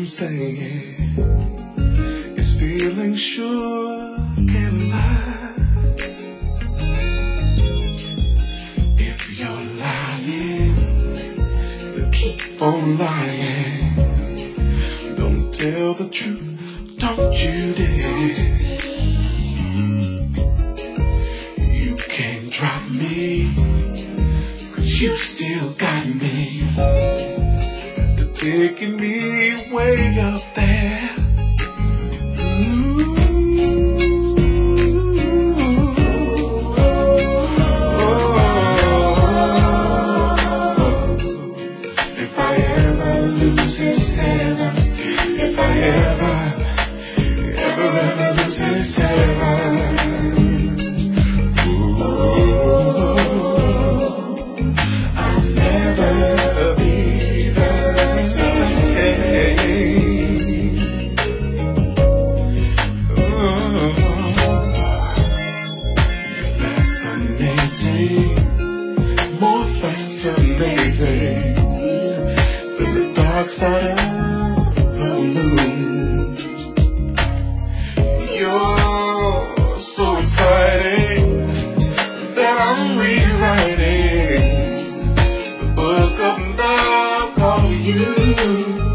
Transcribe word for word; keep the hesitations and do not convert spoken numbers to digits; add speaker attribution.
Speaker 1: saying is feeling sure can lie. If you're lying, then keep on lying. Don't tell the truth, don't you dare. You can't drop me, 'cause you still got me. After taking me way up there. Ooh. If I ever lose this heaven, if I ever, ever, ever lose this heaven, ooh, I'll never be the same. Ooh, fascinating, more fascinating than the dark side of the moon. You're so exciting that I'm rewriting the book of love called you.